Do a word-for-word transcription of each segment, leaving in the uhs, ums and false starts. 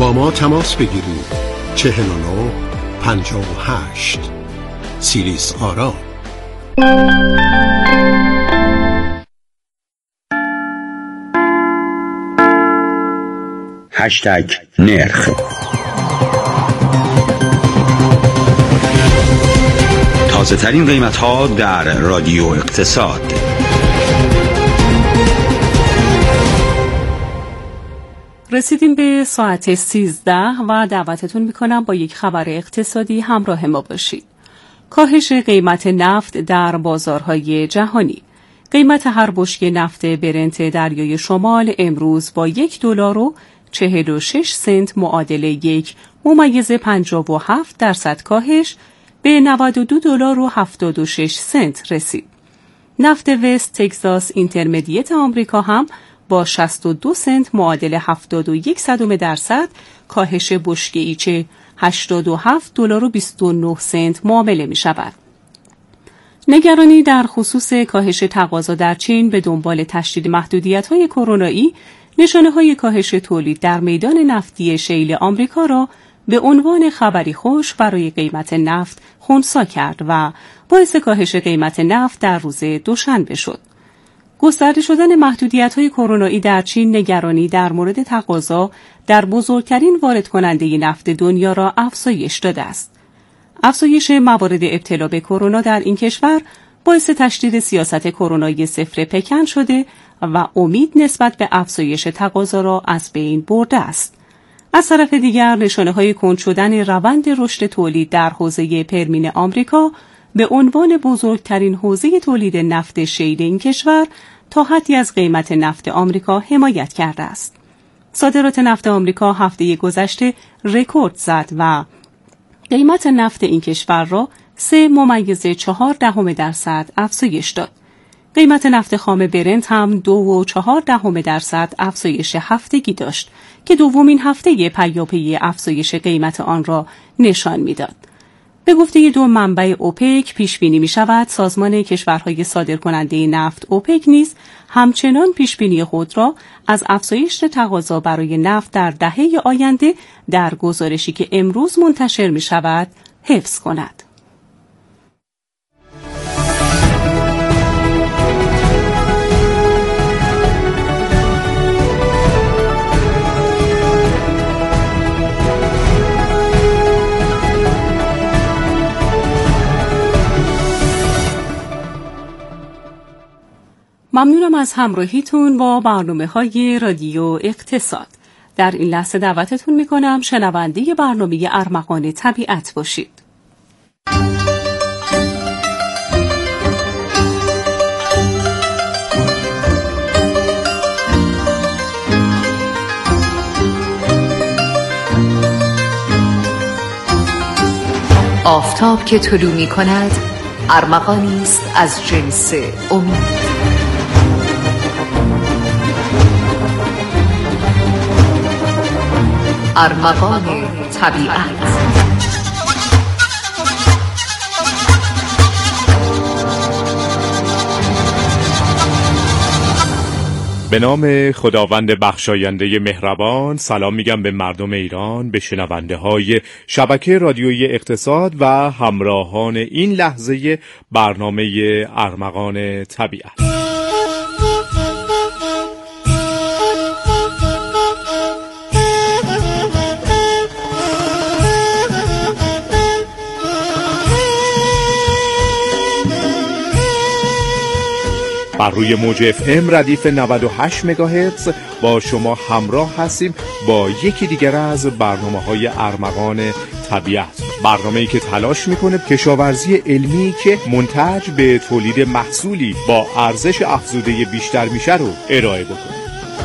با ما تماس بگیرید. چهل و نه پنجاه و هشت سیریس آرا. هشتگ نرخ. تازه ترین قیمت ها در رادیو اقتصاد. رسیدیم به ساعت سیزده و دعوتتون میکنم با یک خبر اقتصادی همراه ما باشید. کاهش قیمت نفت در بازارهای جهانی. قیمت هر بشکه نفت برنت دریای شمال امروز با یک دلار و چهل و شش سنت معادل یک ممیز پنجاه و هفت درصد کاهش به نود و دو دلار و هفتاد و شش سنت رسید. نفت وست تگزاس اینترمدیت آمریکا هم با شصت و دو سنت معادل هفتاد و یک صدم درصد کاهش بشکه ایچه هشتاد و هفت دلار و بیست و نه سنت معامله می شود. نگرانی در خصوص کاهش تقاضا در چین به دنبال تشدید محدودیت‌های کرونایی، نشانه‌های کاهش تولید در میدان نفتی شیل آمریکا را به عنوان خبری خوش برای قیمت نفت خنثی کرد و باعث کاهش قیمت نفت در روز دوشنبه شد. گسترده شدن محدودیت‌های کرونایی در چین نگرانی در مورد تقاضا در بزرگترین وارد کننده نفت دنیا را افزایش داده است. افزایش موارد ابتلا به کرونا در این کشور باعث تشدید سیاست کرونایی صفر پکن شده و امید نسبت به افزایش تقاضا را از بین برده است. از طرف دیگر نشانه‌های کند شدن روند رشد تولید در حوزه پرمین آمریکا به عنوان بزرگترین حوزه تولید نفت شیل این کشور تا حدی از قیمت نفت آمریکا حمایت کرده است. صادرات نفت آمریکا هفته گذشته رکورد زد و قیمت نفت این کشور را سه ممیز چهار دهم درصد افزایش داد. قیمت نفت خام برنت هم دو و چهار دهم درصد افزایش هفتگی داشت که دومین هفته پیاپی افزایش قیمت آن را نشان می‌داد. به گفته دو منبع اوپک پیش بینی می شود سازمان کشورهای صادرکننده نفت اوپک نیز همچنان پیش بینی خود را از افزایش تقاضا برای نفت در دهه آینده در گزارشی که امروز منتشر می شود حفظ کند. ممنونم از همراهیتون با برنامه‌های رادیو اقتصاد. در این لحظه دعوتتون می‌کنم شنونده برنامه ارمغان طبیعت باشید. آفتاب که طلوع می‌کند ارمغانی است از جنس امید. ارمغان طبیعت. به نام خداوند بخشاینده مهربان. سلام میگم به مردم ایران، به شنونده های شبکه رادیویی اقتصاد و همراهان این لحظه برنامه ارمغان طبیعت. بر روی موج اف ام ردیف نود و هشت مگاهرتز با شما همراه هستیم با یکی دیگر از برنامه‌های ارمغان طبیعت. برنامه‌ای که تلاش می‌کنه کشاورزی علمی که منتج به تولید محصولی با ارزش افزوده بیشتر میشه رو ارائه بکنه.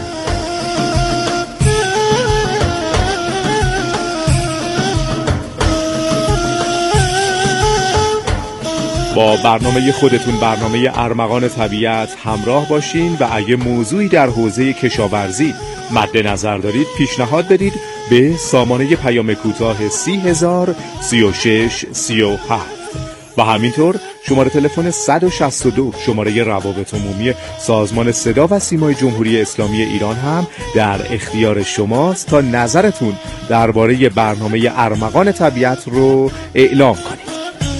با برنامه خودتون، برنامه ارمغان طبیعت همراه باشین و اگه موضوعی در حوزه کشاورزی مد نظر دارید پیشنهاد بدید به سامانه پیام کوتاه سی هزار سی و شش سی و هفت. و همینطور شماره تلفن صد و شصت و دو شماره روابط عمومی سازمان صدا و سیمای جمهوری اسلامی ایران هم در اختیار شماست تا نظرتون درباره برنامه ارمغان طبیعت رو اعلام کنید.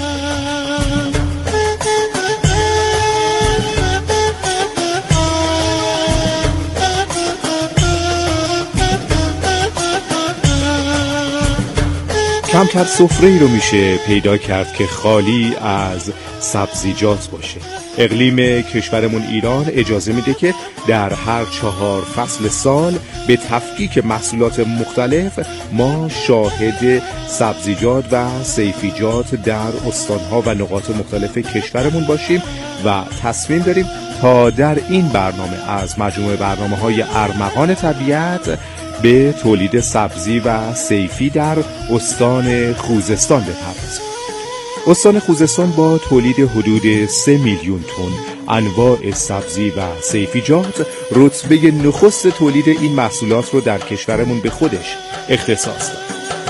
کمتر سفره‌ای رو میشه پیدا کرد که خالی از سبزیجات باشه. اقلیم کشورمون ایران اجازه میده که در هر چهار فصل سال به تفکیک محصولات مختلف ما شاهد سبزیجات و صیفیجات در استانها و نقاط مختلف کشورمون باشیم و تصمیم داریم تا در این برنامه از مجموعه برنامه‌های ارمغان طبیعت به تولید سبزی و صیفی در استان خوزستان بپردازیم. استان خوزستان با تولید حدود سه میلیون تن انواع سبزی و صیفیجات رتبه نخست تولید این محصولات رو در کشورمون به خودش اختصاص داد.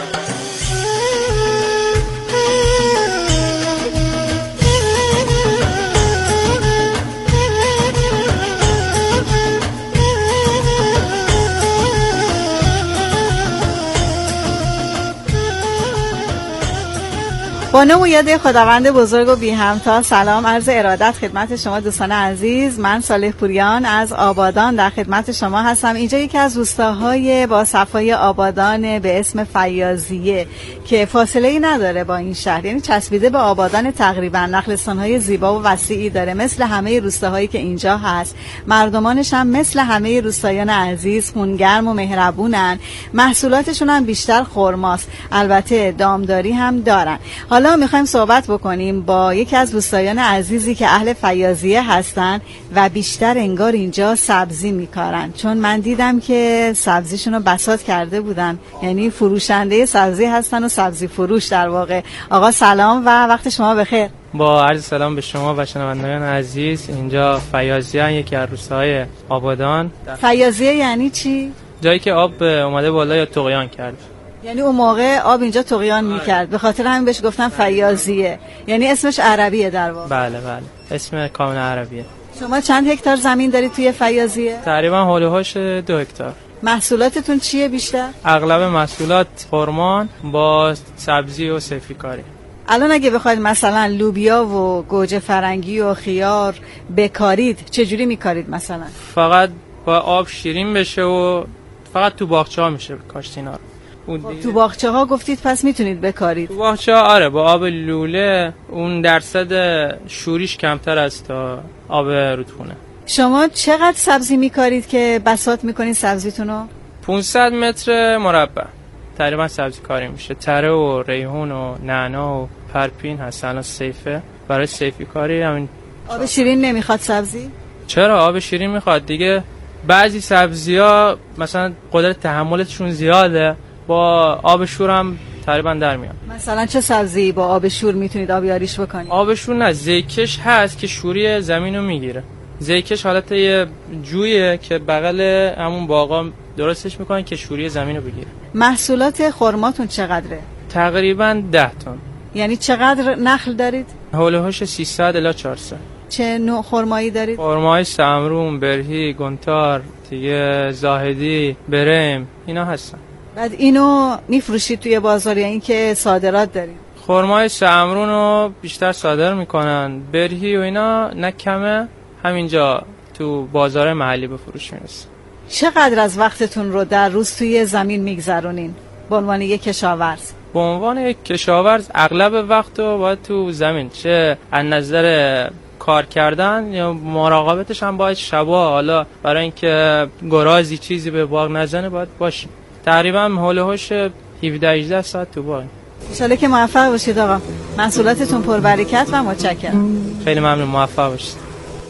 با نام و یاد خداوند بزرگ و بی همتا سلام عرض ارادت خدمت شما دوستان عزیز. من صالح پوریان از آبادان در خدمت شما هستم. اینجا یکی از روستاهای با صفای آبادان به اسم فیاضیه که فاصله ای نداره با این شهر، یعنی چسبیده به آبادان تقریبا. نخلستان‌های زیبا و وسیعی داره مثل همه روستاهایی که اینجا هست. مردمانش هم مثل همه روستایان عزیز خونگرم و مهربونن. محصولاتشون هم بیشتر خرماست، البته دامداری هم دارن. حالا میخوایم صحبت بکنیم با یکی از دوستایان عزیزی که اهل فیاضیه هستن و بیشتر انگار اینجا سبزی میکارن، چون من دیدم که سبزیشون رو بساط کرده بودن، یعنی فروشنده سبزی هستن و سبزی فروش در واقع. آقا سلام و وقت شما بخیر. با عرض سلام به شما و شنوندگان عزیز. اینجا فیاضیه یکی از روستاهای آبادان. فیاضیه یعنی چی؟ جایی که آب اومده بالا یا طغیان کرد. یعنی اون موقع آب اینجا طغیان میکرد، به خاطر همین بهش گفتن فیاضیه. یعنی اسمش عربیه در واقع. بله بله، اسم کامل عربیه. شما چند هکتار زمین دارید توی فیاضیه؟ تقریبا حول و حوش دو هکتار. محصولاتتون چیه بیشتر؟ اغلب محصولات خرمان با سبزی و صیفی کاری. الان اگه بخواید مثلا لوبیا و گوجه فرنگی و خیار بکارید چجوری میکارید مثلا؟ فقط با آب شیرین بشه و فقط تو باغچه ها میشه کاشت اینا رو. تو باغچه ها گفتید پس میتونید بکارید؟ تو باغچه ها آره، با آب لوله اون درصد شوریش کمتر از تا آب رودخونه. شما چقدر سبزی میکارید که بساط میکنید سبزیتونو؟ پانصد متر مربع تقریبا سبزی کاری میشه. تره و ریحون و نعنا و پرپین هست الان صیفه. برای صیفی کاری همین. آب شیرین نمیخواد سبزی؟ چرا آب شیرین میخواد دیگه. بعضی سبزی‌ها مثلا قدرت تحملشون زیاده، با آب شور هم تقریبا در میاد. مثلا چه سبزی با آب شور میتونید آبیاریش بکنید؟ آب شور نه، زیکش هست که شوری زمینو میگیره. زیکش حالت یه جویه که بغل همون باغا درستش میکنن که شوری زمینو بگیره. محصولات خرماتون چقدره؟ تقریبا ده تن. یعنی چقدر نخل دارید؟ حول و حوش سیصد الی چهارصد. چه نوع خرمایی دارید؟ خرمای سمرون، برهی، گنتار، دیگه زاهدی، بریم، اینا هستن. بعد اینو میفروشید توی بازار یا اینکه صادرات دارید؟ خرمای سمرون رو بیشتر صادر میکنن، برهی و اینا نه کمه همینجا تو بازار محلی به فروش میرسه. چقدر از وقتتون رو در روز توی زمین میگذرونین به عنوان یک کشاورز؟ به عنوان یک کشاورز اغلب وقت رو باید تو زمین، چه از نظر کار کردن یا مراقبتش هم باید شبا، حالا برای اینکه گرازی چیزی به باغ نزنه باید باشیم. تقریبا حول و حوش هفده هجده ساعت تو باغ. ان شاءالله که موفق باشید آقا. محصولاتتون پربرکت و متشکرم. خیلی ممنون، موفق باشید.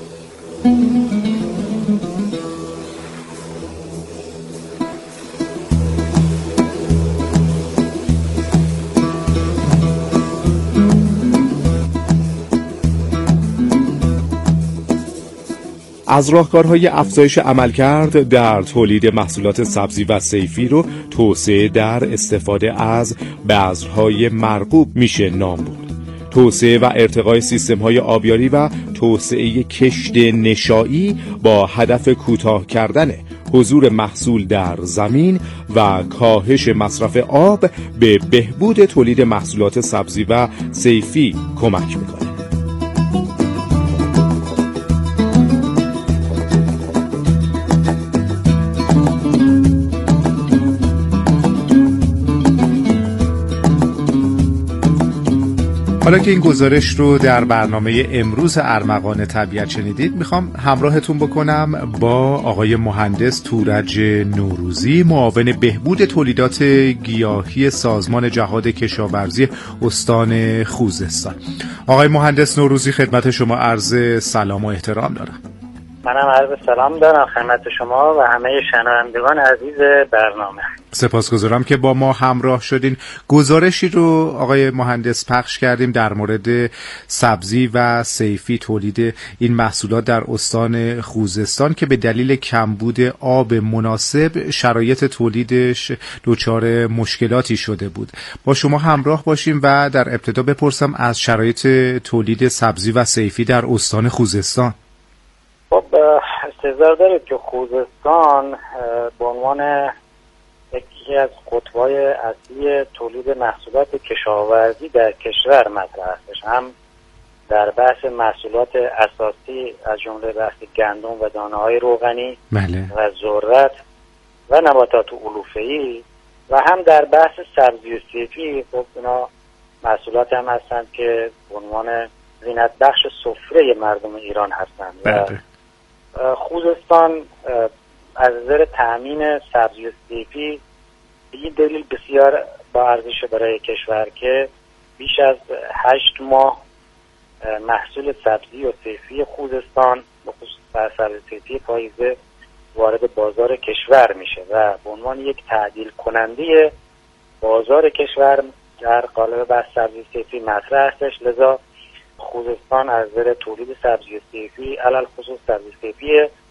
از راهکارهای افزایش عملکرد در تولید محصولات سبزی و صیفی رو توسعه در استفاده از بذرهای مرغوب میشه نام برد. توسعه و ارتقای سیستم‌های آبیاری و توسعه کشت نشایی با هدف کوتاه کردن حضور محصول در زمین و کاهش مصرف آب به بهبود تولید محصولات سبزی و صیفی کمک می‌کند. حالا که این گزارش رو در برنامه امروز ارمغان طبیعت شنیدید، میخوام همراهتون بکنم با آقای مهندس تورج نوروزی، معاون بهبود تولیدات گیاهی سازمان جهاد کشاورزی استان خوزستان. آقای مهندس نوروزی، خدمت شما عرض سلام و احترام دارم. منم عرض سلام دارم خدمت شما و همه شنوندگان عزیز برنامه. سپاسگزارم که با ما همراه شدین. گزارشی رو آقای مهندس پخش کردیم در مورد سبزی و صیفی، تولید این محصولات در استان خوزستان که به دلیل کمبود آب مناسب شرایط تولیدش دچار مشکلاتی شده بود. با شما همراه باشیم و در ابتدا بپرسم از شرایط تولید سبزی و صیفی در استان خوزستان. خب استحضار دارید که خوزستان به عنوان یکی از قطب‌های اصلی تولید محصولات کشاورزی در کشور مطرح هستش، هم در بحث محصولات اساسی از جمله بحث گندم و دانه‌های روغنی بله. و ذرت و نباتات علوفه‌ای و هم در بحث سبزی و صیفی. خب اینا محصولات هم هستند که به عنوان زینت بخش سفره مردم ایران هستند. بله. خوزستان از نظر تأمین سبزی و صیفی این دلیل بسیار با ارزش برای کشور که بیش از هشت ماه محصول سبزی و صیفی خوزستان به خصوص سبزی صیفی پاییزه وارد بازار کشور میشه و به عنوان یک تعدیل کننده بازار کشور در قالب بحث سبزی صیفی مطرح هستش. لذا خوزستان از نظر تولید سبزی صیفی علل خصوص سبزی صیفی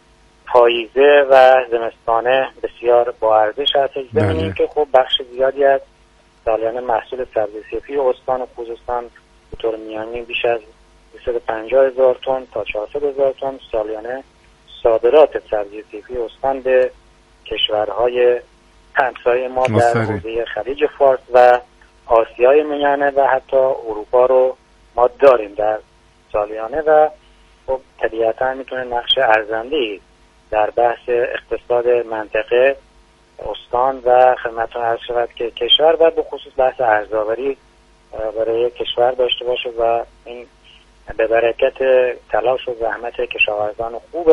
پاییزه و زمستانه بسیار با ارزش هست. زمینی که خب بخش زیادی از سالیانه محصول سبزی صیفی استان خوزستان به طور میانی بیش از دویست و پنجاه هزار تن تا چهارصد هزار تن سالیانه صادرات سبزی صیفی استان به کشورهای همسایه ما در حوزه خلیج فارس و آسیای میانه و حتی اروپا رو ما داریم در سالیانه و خب طبیعتا میتونه نقش ارزنده‌ای در بحث اقتصاد منطقه استان و خدمتتون عرض شود که کشور و به خصوص بحث ارزآوری برای کشور داشته باشه و این به برکت تلاش و زحمت کشاورزان خوب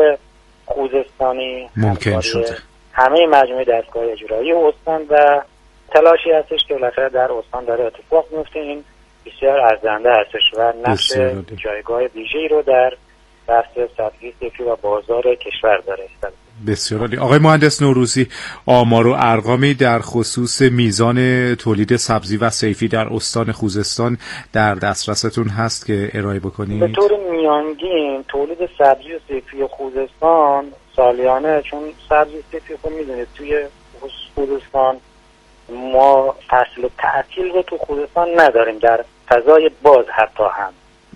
خوزستانی ممکن شده. همه مجموعه دستگاه اجرایی استان و تلاشی هستش که بالاخره در استان داره اتفاق میفته. این بسیار ارزنده هستش و نقش جایگاه ویژه‌ای رو در بحث سبزی صیفی و بازار کشور داره. بسیار عالی. آقای مهندس نوروزی، آمار و ارقامی در خصوص میزان تولید سبزی و صیفی در استان خوزستان در دسترستون هست که ارائه بکنید؟ به طور میانگین تولید سبزی و صیفی خوزستان سالیانه، چون سبزی صیفی خود میدونید توی خوزستان ما فصل تعطیل رو تو خوزستان نداریم، در فضای باز حتی هم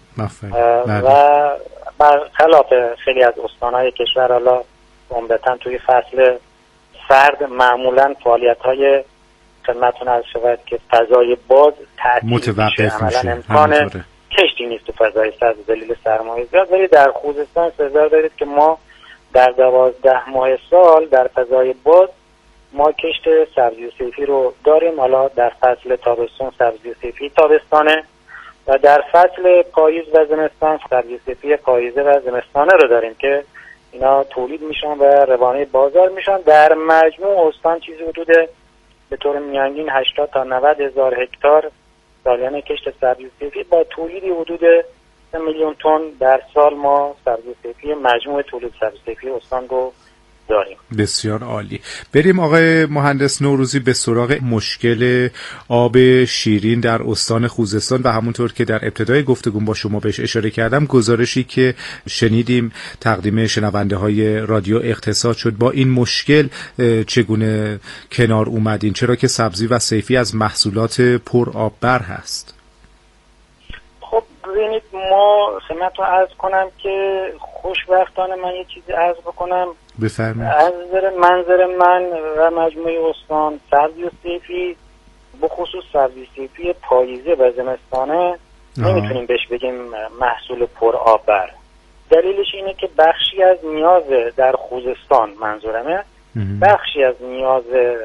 و برخلاف خیلی از استانهای کشور حالا عمدتاً توی فصل سرد معمولاً فعالیت‌های خدمتتون عرض شود که فضای باز تعطیل متوقف میشه، عملاً امکان کشتی نیست تو فضای سرد دلیل سرمایه زیاد. ولی در خوزستان انتظار دارید که ما در دوازده ماه سال در فضای باز ما کشت سبزی و صیفی رو داریم. حالا در فصل تابستون سبزی و صیفی تابستانه و در فصل پاییز و زمستان سبزی صیفی پاییزه و زمستانه رو داریم که اینا تولید میشن و روانه بازار میشن. در مجموع استان چیزی حدود به طور میانگین هشتاد تا نود هزار هکتار سالیانه کشت سبزی صیفی با تولیدی حدود سه میلیون تن در سال ما سبزی صیفی مجموع تولید سبزی صیفی استان رو داریم. بسیار عالی. بریم آقای مهندس نوروزی به سراغ مشکل آب شیرین در استان خوزستان و همونطور که در ابتدای گفتگو با شما بهش اشاره کردم، گزارشی که شنیدیم تقدیم شنونده های رادیو اقتصاد شد. با این مشکل چگونه کنار اومدین؟ چرا که سبزی و صیفی از محصولات پر آب بر هست؟ خب ببینید ما خدمتتون عرض کنم که خوشبختانه من یه چیزی عرض بکنم بفرمایید. از نظر منظر من و مجموعه استان سبزی و صیفی، بخصوص سبزی صیفی پاییزه و زمستانه نمیتونیم بهش بگیم محصول پر آب بر. دلیلش اینه که بخشی از نیاز در خوزستان منظورمه بخشی از نیاز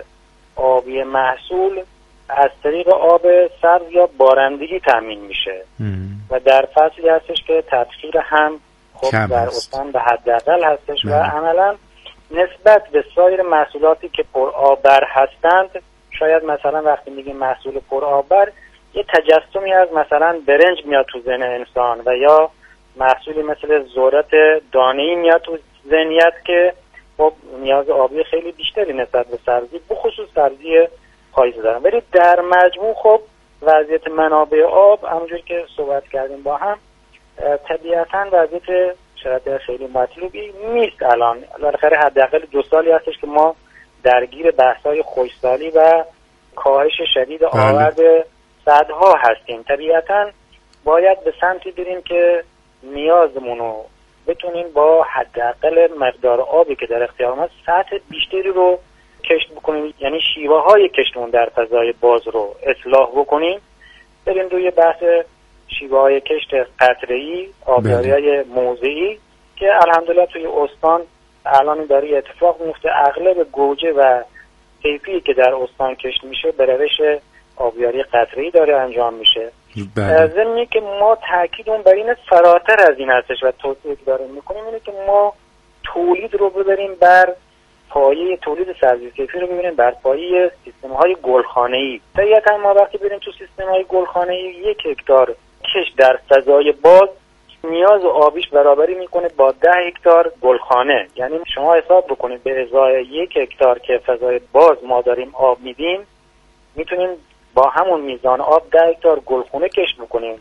آبی محصول از طریق آب سبز یا بارندگی تامین میشه و در فصلی هستش که تبخیر هم خب در استان به حداقل هستش و عملا نسبت به سایر محصولاتی که پر آب بر هستند، شاید مثلا وقتی میگیم محصول پر آب بر یه تجسمی از مثلا برنج میاد تو ذهن انسان و یا محصولی مثل ذرت دانه‌ای میاد تو ذهنیت که خب نیاز آبی خیلی بیشتری نسبت به سبزی بخصوص سبزی پاییزه دارن. ولی در مجموع خب وضعیت منابع آب همونجوری که صحبت کردیم با هم طبیعتاً وضعیت شرایط خیلی مطلوبی نیست. الان بالاخره حداقل دو سالی هستش که ما درگیر بحث‌های خشکسالی و کاهش شدید آورد سدها هستیم. طبیعتاً باید به سمتی بریم که نیازمون رو بتونیم با حداقل مقدار آبی که در اختیار ما سطح بیشتری رو کشت بکنیم، یعنی شیوه های کشتمون در فضای باز رو اصلاح بکنیم. بریم روی بحث شیوه های کشت قطره‌ای، آبیاری های موضعی که الحمدلله توی استان الان داره اتفاق میفته. اغلب گوجه و صیفی که در استان کشت میشه به روش آبیاری قطره‌ای داره انجام میشه. ضمنی که ما تاکیدمون بر این فراتر از این هستش و توصیه که داریم میکنیم اینه که ما تولید رو ببریم بر پایه تولید سبزی صیفی رو ببریم بر پایه سیستم‌های گلخانه‌ای. طبیعتاً ما وقتی بریم تو سیستم‌های گلخانه‌ای یک هکتار کشت در فضای باز نیاز آبیش برابری میکنه با ده هکتار گلخانه. یعنی شما حساب بکنید به ازای یک هکتار که فضای باز ما داریم آب میدیم میتونیم با همون میزان آب ده هکتار گلخانه کشت بکنیم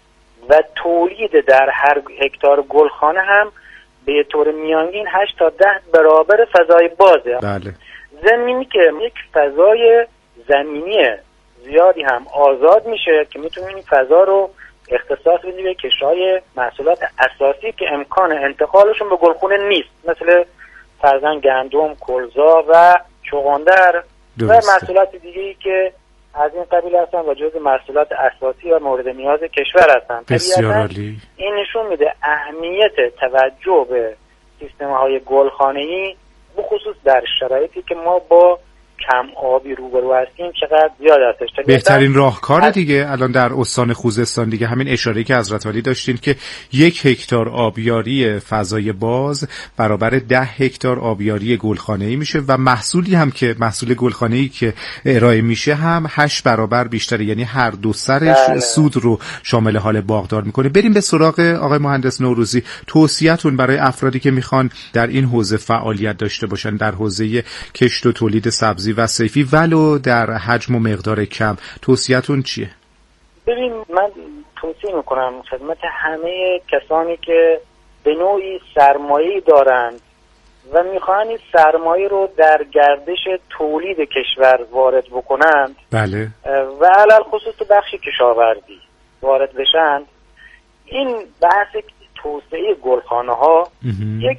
و تولید در هر هکتار گلخانه هم به طور میانگین هشت تا ده برابر فضای بازه. بله. ضمنی که یک فضای زمینی زیادی هم آزاد میشه که میتونیم این فضا رو اختصاص بدیم به کشت‌های محصولات اساسی که امکان انتقالشون به گلخونه نیست، مثل فرضاً گندم، کلزا و چغندر و محصولات دیگه‌ای که از این قبیل هستن و جزو محصولات اساسی و مورد نیاز کشور هستن. بسیار عالی. این نشون میده اهمیت توجه به سیستم‌های گلخانه‌ای بخصوص در شرایطی که ما با کم آبی روبرو هستیم چقدر زیاد هستش. بهترین راهکار دیگه الان در استان خوزستان دیگه همین اشاره‌ای که حضرت عالی داشتین که یک هکتار آبیاری فضای باز برابر ده هکتار آبیاری گلخانه‌ای میشه و محصولی هم که محصول گلخانه‌ای که ارائه میشه هم هشت برابر بیشتره، یعنی هر دو سرش بله. سود رو شامل حال باغدار میکنه. بریم به سراغ آقای مهندس نوروزی. توصیه‌تون برای افرادی که میخوان در این حوزه فعالیت داشته باشن در حوزه کشت و تولید سبزی و صیفی ولو در حجم و مقدار کم، توصیه‌تون چیه؟ ببین من توصیه میکنم خدمت همه کسانی که به نوعی سرمایه‌ای دارند و میخوان این سرمایه رو در گردش تولید کشور وارد بکنند بله و علل خصوص تو بخش کشاورزی وارد بشند، این بحث توسعه گلخانه‌ها یک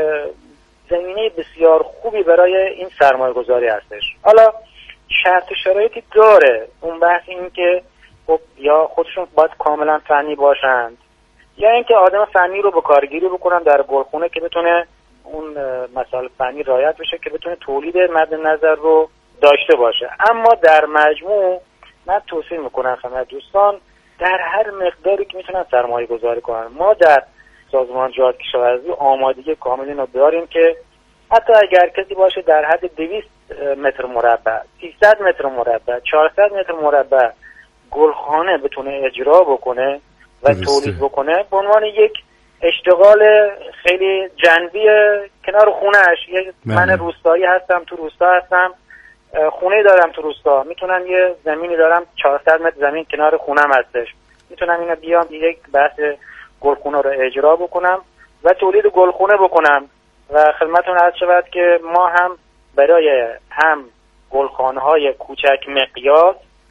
زمینه بسیار خوبی برای این سرمایه گذاری هستش. حالا شرط شرایطی داره. اون بحث این که خب یا خودشون باید کاملا فنی باشند یا اینکه آدم فنی رو به کارگیری بکنن در گلخونه که بتونه اون مسائل فنی رعایت بشه که بتونه تولید مد نظر رو داشته باشه. اما در مجموع من توصیه میکنم خدمت دوستان در هر مقداری که میتونن سرمایه گذاری کنن. ما در سازمان جهاد کشاورزی آمادگی کاملی رو داریم که حتی اگر کسی باشه در حد دویست متر مربع، سیصد متر مربع، چهارصد متر مربع گلخانه بتونه اجرا بکنه و تولید بکنه به عنوان یک اشتغال خیلی جنبی کنار خونهش. من روستایی هستم، تو روستا هستم، خونه دارم تو روستا، میتونم یه زمینی دارم چهارصد متر زمین کنار خونم هستش، میتونم اینو بیام یک بحث گلخونه رو اجرا بکنم و تولید گلخونه بکنم و خدمتتون عرض شود که ما هم برای هم گلخانه‌های کوچک مقیاس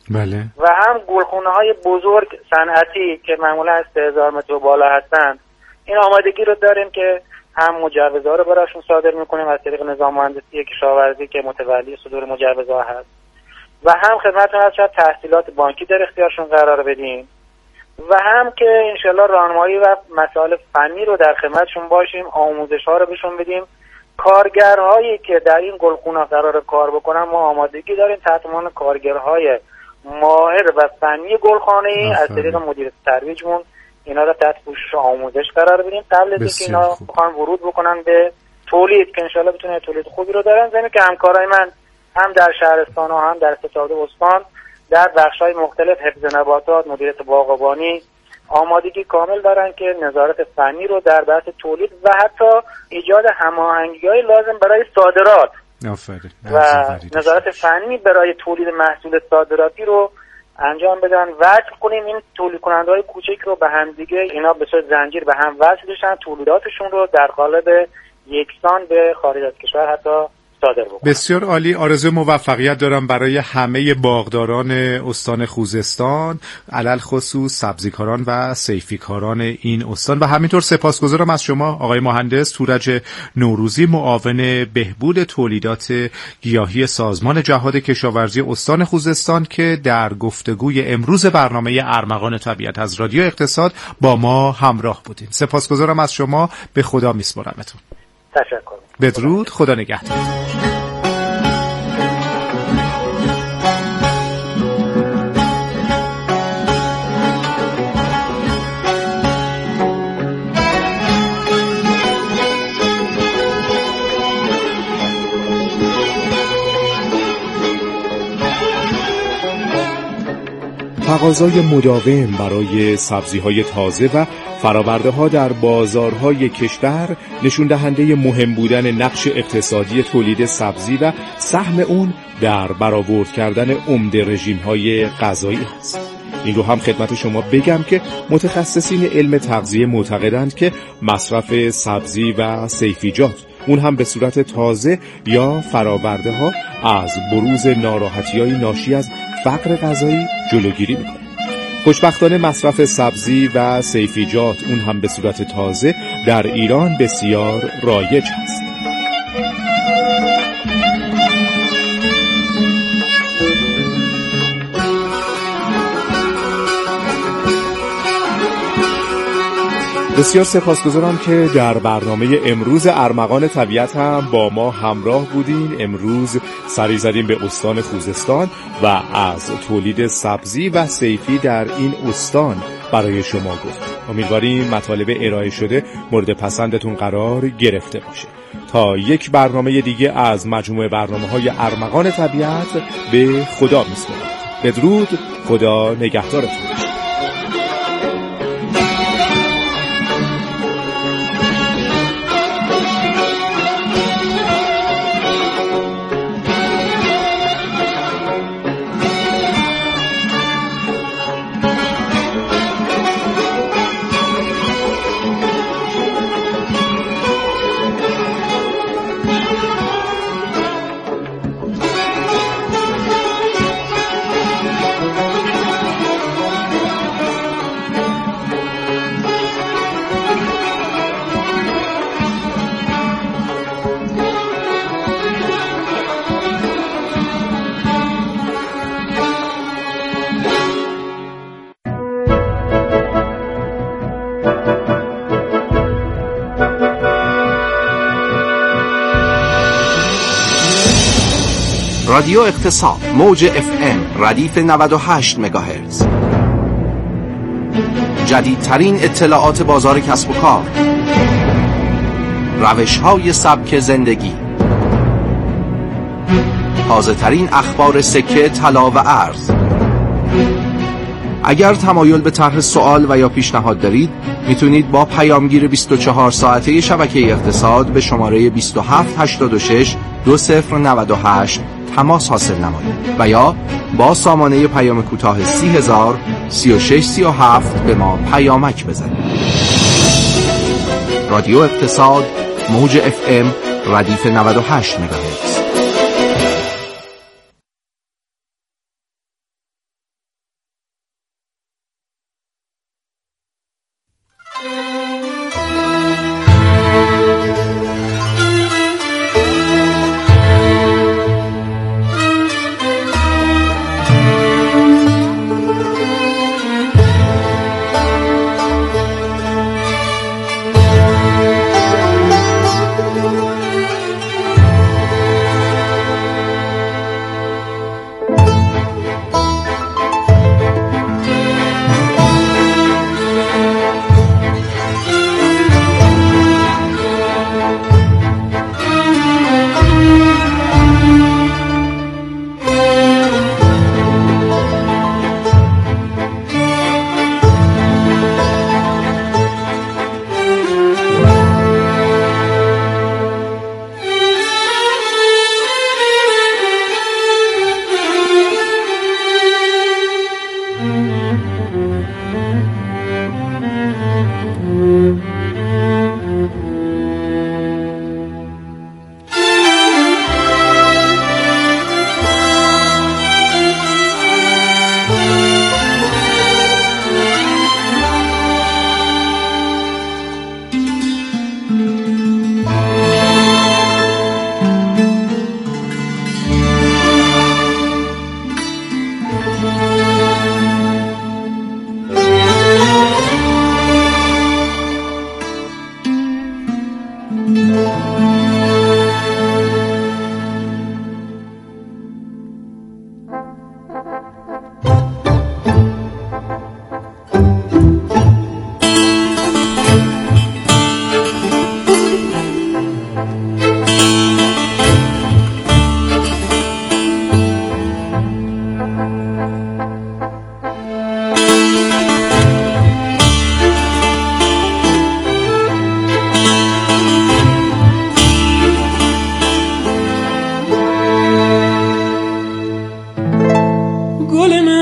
بله. و هم گلخونه های بزرگ صنعتی که معمولا از سه هزار متر و بالا هستن، این آمادگی رو داریم که هم مجوزها رو براشون صادر میکنیم از طریق نظام مهندسی کشاورزی که متولی صدور مجوزها هست، و هم خدمتتون هست شاید تحصیلات بانکی در اختیارشون قرار بدیم، و هم که انشالله راهنمایی و مسائل فنی رو در خدمتشون باشیم، آموزش ها رو بهشون بدیم. کارگرهایی که در این گلخونه قرار کار بکنن ما آمادگی داریم تحت عنوان کارگرهای ماهر و فنی گلخانه‌ای از طریق مدیر ترویجمون اینا رو تحت پوشش آموزش قرار بدیم قبل از اینکه اینا بخوان ورود بکنن به تولید که انشالله بتونه تولید خوبی رو دارن. زمین که همکارای من هم در شهرستان و هم در ستاد استان در بخش‌های مختلف حفظ نباتات، مدیریت باغبانی آمادگی کامل دارن که نظارت فنی رو در بحث تولید و حتی ایجاد هماهنگی‌های لازم برای صادرات آفرین. و نظارت فنی برای تولید محصول صادراتی رو انجام بدن، وصل کنیم این تولید کننده‌های کوچک رو به هم دیگه، اینا به صورت زنجیر به هم وصل بشن، تولیداتشون رو در قالب یکسان به خارج از کشور حتی صادر بکنن. بسیار عالی. آرزوی موفقیت دارم برای همه باغداران استان خوزستان، علل خصوص سبزیکاران و صیفیکاران این استان، و همینطور سپاسگزارم از شما آقای مهندس تورج نوروزی، معاون بهبود تولیدات گیاهی سازمان جهاد کشاورزی استان خوزستان که در گفتگوی امروز برنامه ارمغان طبیعت از رادیو اقتصاد با ما همراه بودین. سپاسگزارم از شما، به خدا میسپارمتون. تشکر. بدرود، خدا نگهدار. تقاضای مداوم برای سبزی‌های تازه و فرآورده‌ها در بازارهای کشور نشون دهنده مهم بودن نقش اقتصادی تولید سبزی و سهم اون در برآورد کردن عمده رژیم‌های غذایی است. این رو هم خدمت شما بگم که متخصصین علم تغذیه معتقدند که مصرف سبزی و سیفیجات، اون هم به صورت تازه یا فرآورده‌ها، از بروز ناراحتی‌های ناشی از فقر غذایی جلوگیری می‌کنه. خوشبختانه مصرف سبزی و سیفیجات، اون هم به صورت تازه، در ایران بسیار رایج است. بسیار سپاسگزارم که در برنامه امروز ارمغان طبیعت هم با ما همراه بودین. امروز سری زدیم به استان خوزستان و از تولید سبزی و صیفی در این استان برای شما گفتیم. امیدواریم مطالب ارائه شده مورد پسندتون قرار گرفته باشه. تا یک برنامه دیگه از مجموعه برنامه‌های ارمغان طبیعت به خدا میسپارم. بدرود، خدا نگهدارتون. رادیو اقتصاد، موج اف ام ردیف نود و هشت مگاهرتز. جدیدترین اطلاعات بازار کسب و کار، روش‌های سبک زندگی، تازه‌ترین اخبار سکه، طلا و ارز. اگر تمایل به طرح سوال و یا پیشنهاد دارید، میتونید با پیامگیر بیست و چهار ساعته شبکه اقتصاد به شماره بیست و هفت هشتاد و شش دو صفر نود و هشت تماس حاصل نمایید و یا با سامانه پیام کوتاه سی هزار سی و شش سی و هفت به ما پیامک بزنید. رادیو اقتصاد، موج اف ام ردیف نود و هشت مگاهرتز.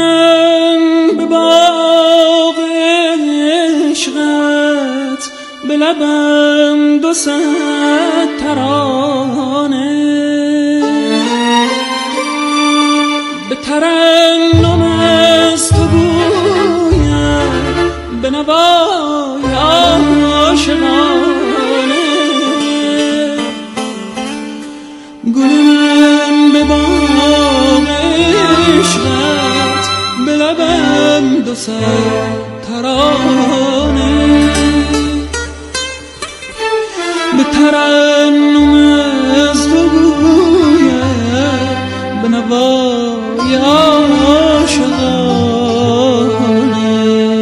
گلم به باغ عشقت به لبم دو صد ترانه به ترنم از تو گویم به نوای عاشقانه گلم به باغ عشقت به لبم دو صد ترانه به ترنم از تو گویم به نوای عاشقانه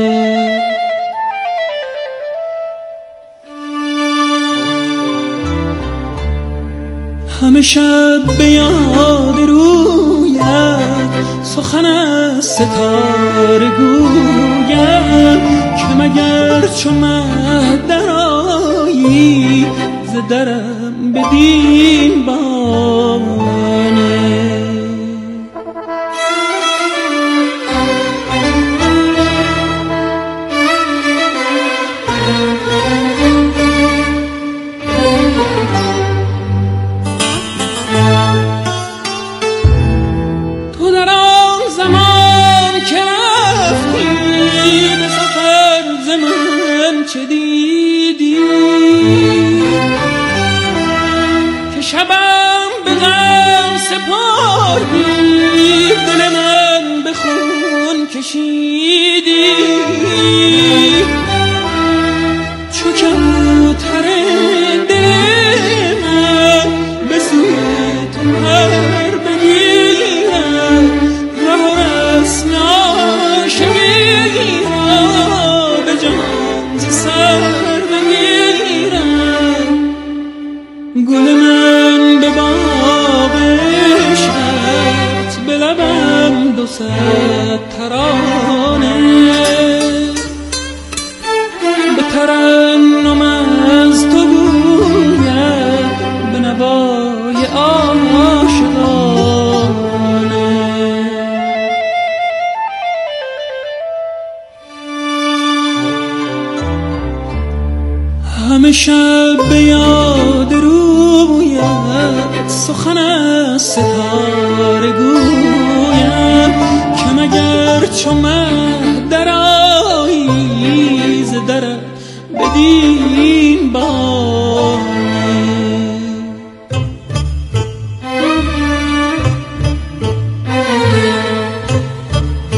همه شب به یاد رویت سخن از ستاره گویم که مگر چو مه درآیی ز درم بدین بانه چه دیدی که شبم به غم سپردی دل من به خون کشیدی چو کبوتر دل من به سوی تو پر بگیرم ره و رسم عاشقی را به جان سر بگیرم گل من به باغ عشقت به لبم دو صد ترانه به ترنم از تو گویم به نوای عاشقانه همه شب به یاد رویت سخن از ستاره گویم که مگر چو مه درآیی ز درت بدی